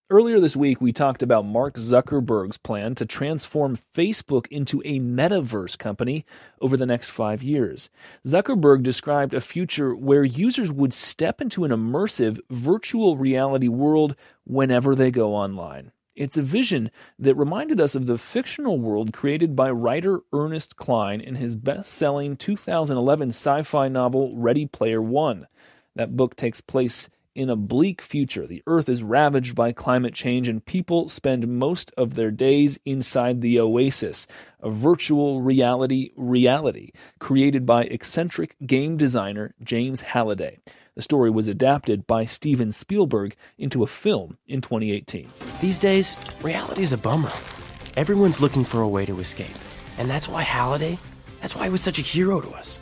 Earlier this week, we talked about Mark Zuckerberg's plan to transform Facebook into a metaverse company over the next 5 years. Zuckerberg described a future where users would step into an immersive virtual reality world whenever they go online. It's a vision that reminded us of the fictional world created by writer Ernest Cline in his best-selling 2011 sci-fi novel Ready Player One. That book takes place in a bleak future. The Earth is ravaged by climate change, and people spend most of their days inside the Oasis, a virtual reality created by eccentric game designer James Halliday. The story was adapted by Steven Spielberg into a film in 2018. These days, reality is a bummer. Everyone's looking for a way to escape. And that's why he was such a hero to us.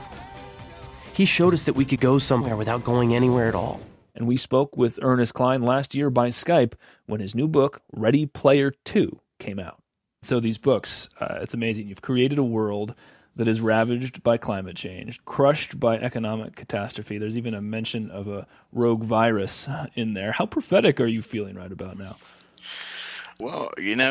He showed us that we could go somewhere without going anywhere at all. And we spoke with Ernest Cline last year by Skype when his new book, Ready Player 2, came out. So these books, it's amazing. You've created a world that is ravaged by climate change, crushed by economic catastrophe. There's even a mention of a rogue virus in there. How prophetic are you feeling right about now? Well,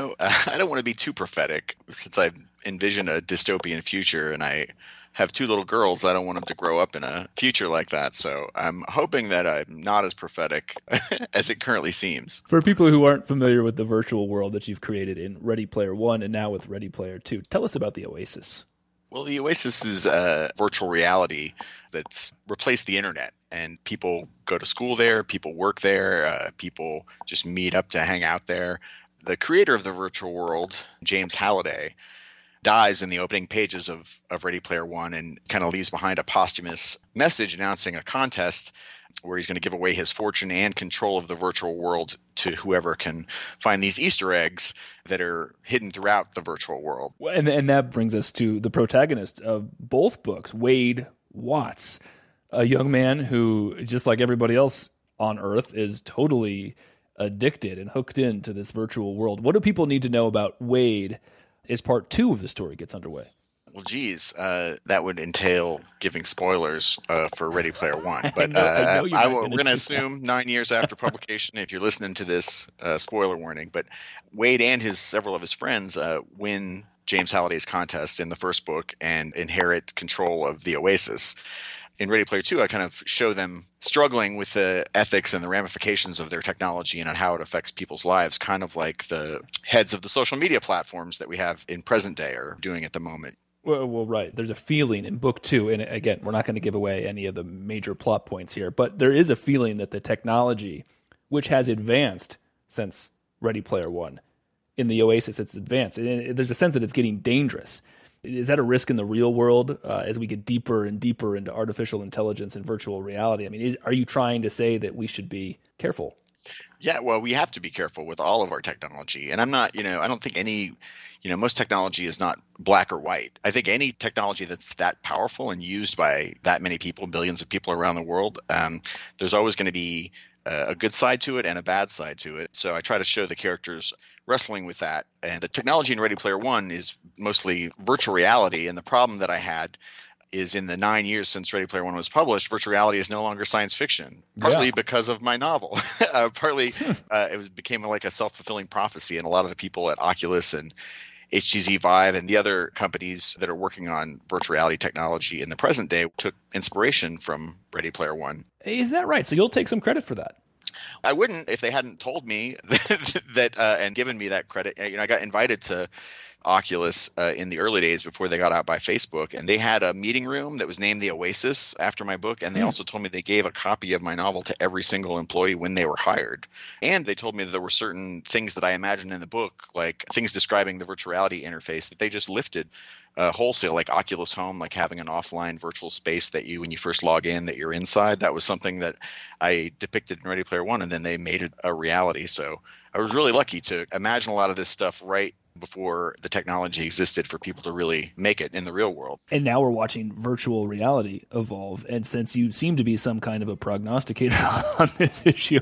I don't want to be too prophetic since I envision a dystopian future and I have 2 little girls. I don't want them to grow up in a future like that. So I'm hoping that I'm not as prophetic as it currently seems. For people who aren't familiar with the virtual world that you've created in Ready Player One and now with Ready Player 2, tell us about the Oasis. Well, the Oasis is a virtual reality that's replaced the internet, and people go to school there, people work there, people just meet up to hang out there. The creator of the virtual world, James Halliday, dies in the opening pages of Ready Player One and kind of leaves behind a posthumous message announcing a contest where he's going to give away his fortune and control of the virtual world to whoever can find these Easter eggs that are hidden throughout the virtual world. And that brings us to the protagonist of both books, Wade Watts, a young man who, just like everybody else on Earth, is totally addicted and hooked into this virtual world. What do people need to know about Wade as part 2 of the story gets underway? Well, geez, that would entail giving spoilers for Ready Player One. But we're going to assume 9 years after publication, if you're listening to this, spoiler warning. But Wade and several of his friends win James Halliday's contest in the first book and inherit control of the Oasis. In Ready Player 2, I kind of show them struggling with the ethics and the ramifications of their technology and how it affects people's lives, kind of like the heads of the social media platforms that we have in present day are doing at the moment. Well, right. There's a feeling in book 2, and again, we're not going to give away any of the major plot points here, but there is a feeling that the technology, which has advanced since Ready Player One, in the Oasis, it's advanced. And there's a sense that it's getting dangerous. Is that a risk in the real world as we get deeper and deeper into artificial intelligence and virtual reality? I mean, are you trying to say that we should be careful? Yeah, well, we have to be careful with all of our technology. And I'm not, I don't think most technology is not black or white. I think any technology that's that powerful and used by that many people, billions of people around the world, there's always going to be a good side to it and a bad side to it. So I try to show the characters wrestling with that. And the technology in Ready Player One is mostly virtual reality. And the problem that I had is in the 9 years since Ready Player One was published, virtual reality is no longer science fiction, partly because of my novel. Partly it became like a self-fulfilling prophecy. And a lot of the people at Oculus and HTC Vive and the other companies that are working on virtual reality technology in the present day took inspiration from Ready Player One. Is that right? So you'll take some credit for that? I wouldn't if they hadn't told me that and given me that credit. I got invited to Oculus in the early days before they got out by Facebook, and they had a meeting room that was named the Oasis after my book, and they also told me they gave a copy of my novel to every single employee when they were hired. And they told me that there were certain things that I imagined in the book, like things describing the virtual reality interface, that they just lifted wholesale, like Oculus Home, like having an offline virtual space that when you first log in, that you're inside. That was something that I depicted in Ready Player One, and then they made it a reality. So I was really lucky to imagine a lot of this stuff right before the technology existed for people to really make it in the real world. And now we're watching virtual reality evolve. And since you seem to be some kind of a prognosticator on this issue,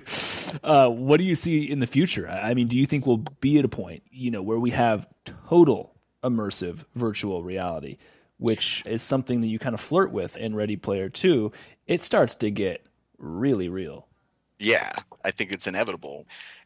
what do you see in the future? I mean, do you think we'll be at a point, where we have total immersive virtual reality, which is something that you kind of flirt with in Ready Player 2? It starts to get really real. Yeah, I think it's inevitable.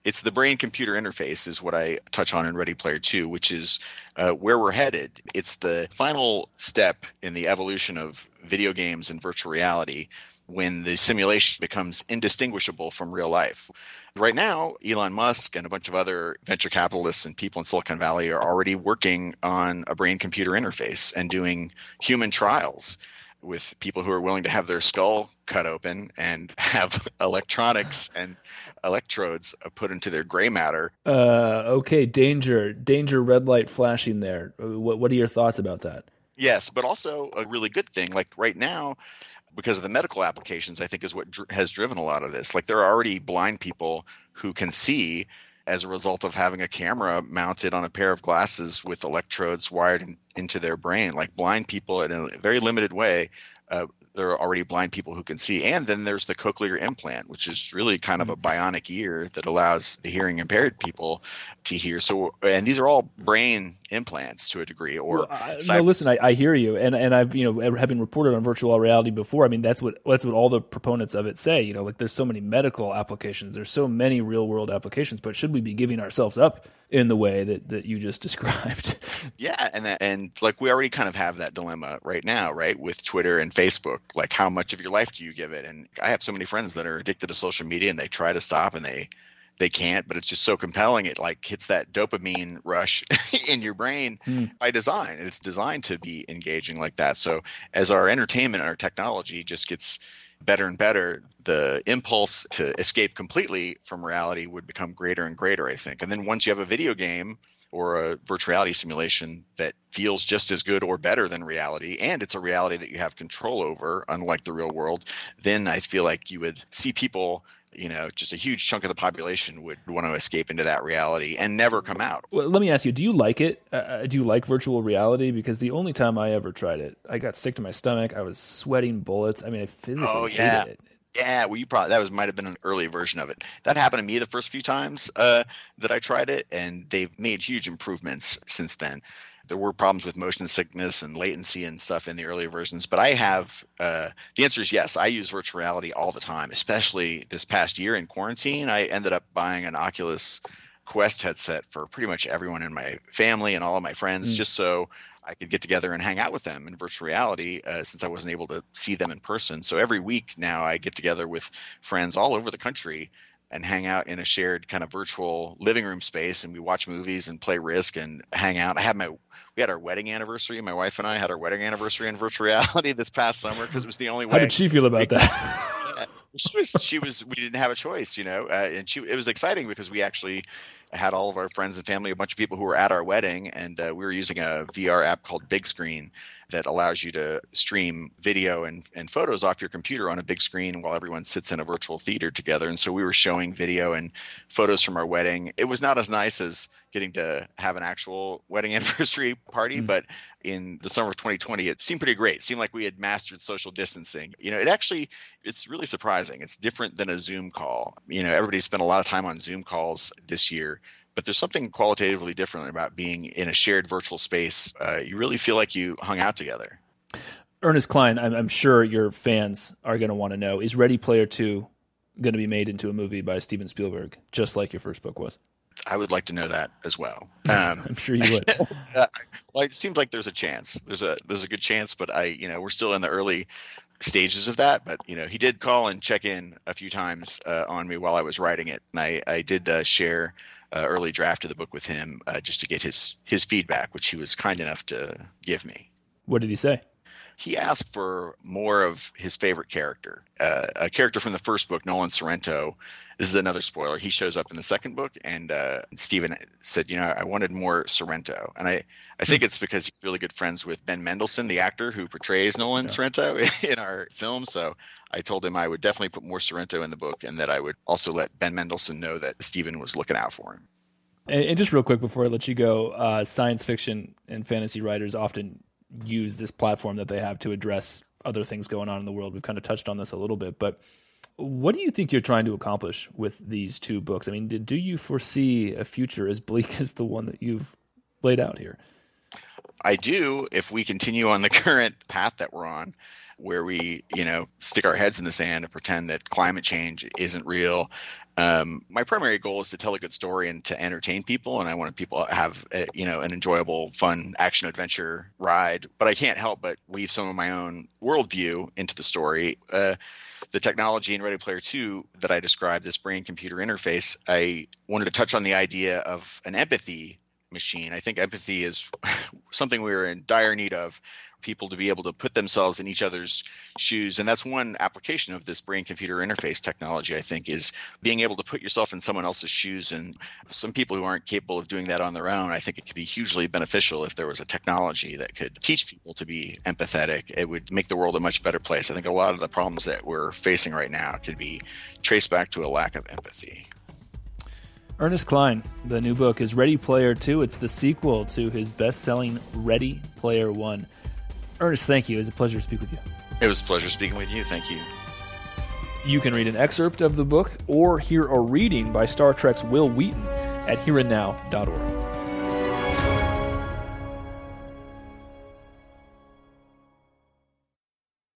It's the brain-computer interface is what I touch on in Ready Player 2, which is where we're headed. It's the final step in the evolution of video games and virtual reality when the simulation becomes indistinguishable from real life. Right now, Elon Musk and a bunch of other venture capitalists and people in Silicon Valley are already working on a brain-computer interface and doing human trials with people who are willing to have their skull cut open and have electronics and electrodes put into their gray matter. Okay, danger, red light flashing there. What are your thoughts about that? Yes, but also a really good thing. Like right now, because of the medical applications, I think is what has driven a lot of this. Like there are already blind people who can see as a result of having a camera mounted on a pair of glasses with electrodes wired into their brain. Like blind people in a very limited way, there are already blind people who can see. And then there's the cochlear implant, which is really kind of a bionic ear that allows the hearing impaired people to hear. So, and these are all brain implants to a degree. Or no, listen, I hear you, and I've having reported on virtual reality before. I mean, that's what all the proponents of it say. Like there's so many medical applications, there's so many real world applications, but should we be giving ourselves up in the way that you just described? Yeah, and like we already kind of have that dilemma right now, right, with Twitter and Facebook. Like how much of your life do you give it? And I have so many friends that are addicted to social media and they try to stop and they can't, but it's just so compelling. It like hits that dopamine rush in your brain by design. And it's designed to be engaging like that. So as our entertainment and our technology just gets better and better, the impulse to escape completely from reality would become greater and greater, I think. And then once you have a video game or a virtual reality simulation that feels just as good or better than reality, and it's a reality that you have control over, unlike the real world, then I feel like you would see people, just a huge chunk of the population would want to escape into that reality and never come out. Well, let me ask you, do you like it? Do you like virtual reality? Because the only time I ever tried it, I got sick to my stomach. I was sweating bullets. I mean, I physically hated it. Yeah, well, might have been an early version of it. That happened to me the first few times that I tried it, and they've made huge improvements since then. There were problems with motion sickness and latency and stuff in the earlier versions, but I have the answer is yes. I use virtual reality all the time, especially this past year in quarantine. I ended up buying an Oculus Quest headset for pretty much everyone in my family and all of my friends, just so I could get together and hang out with them in virtual reality since I wasn't able to see them in person. So every week now I get together with friends all over the country and hang out in a shared kind of virtual living room space, and we watch movies and play Risk and hang out. We had our wedding anniversary. My wife and I had our wedding anniversary in virtual reality this past summer because it was the only way. How did she feel about that? We didn't have a choice, and it was exciting because we actually had all of our friends and family, a bunch of people who were at our wedding, and we were using a VR app called Big Screen that allows you to stream video and photos off your computer on a big screen while everyone sits in a virtual theater together. And so we were showing video and photos from our wedding. It was not as nice as getting to have an actual wedding anniversary party, but in the summer of 2020, it seemed pretty great. It seemed like we had mastered social distancing. It's really surprising. It's different than a Zoom call. Everybody spent a lot of time on Zoom calls this year, but there's something qualitatively different about being in a shared virtual space. You really feel like you hung out together. Ernest Cline, I'm sure your fans are going to want to know, is Ready Player 2 going to be made into a movie by Steven Spielberg, just like your first book was? I would like to know that as well. I'm sure you would. Well, it seems like there's a chance. There's a good chance, but we're still in the early stages of that. But he did call and check in a few times on me while I was writing it, and I did share early draft of the book with him just to get his feedback, which he was kind enough to give me. What did he say? He asked for more of his favorite character, a character from the first book, Nolan Sorrento. This is another spoiler. He shows up in the second book, and Stephen said, I wanted more Sorrento. And I think it's because he's really good friends with Ben Mendelsohn, the actor who portrays Nolan Sorrento in our film. So I told him I would definitely put more Sorrento in the book, and that I would also let Ben Mendelsohn know that Stephen was looking out for him. And just real quick before I let you go, science fiction and fantasy writers often use this platform that they have to address other things going on in the world. We've kind of touched on this a little bit, but what do you think you're trying to accomplish with these two books? I mean, do you foresee a future as bleak as the one that you've laid out here? I do, if we continue on the current path that we're on. where we, stick our heads in the sand and pretend that climate change isn't real. My primary goal is to tell a good story and to entertain people, and I want people to have an enjoyable, fun action adventure ride. But I can't help but weave some of my own worldview into the story. The technology in Ready Player 2 that I described, this brain-computer interface, I wanted to touch on the idea of an empathy machine. I think empathy is something we're in dire need of, people to be able to put themselves in each other's shoes. And that's one application of this brain-computer interface technology, I think, is being able to put yourself in someone else's shoes. And some people who aren't capable of doing that on their own, I think it could be hugely beneficial if there was a technology that could teach people to be empathetic. It would make the world a much better place. I think a lot of the problems that we're facing right now could be traced back to a lack of empathy. Ernest Cline, the new book is Ready Player 2. It's the sequel to his best-selling Ready Player 1. Ernest, thank you. It was a pleasure to speak with you. It was a pleasure speaking with you. Thank you. You can read an excerpt of the book or hear a reading by Star Trek's Will Wheaton at hereandnow.org.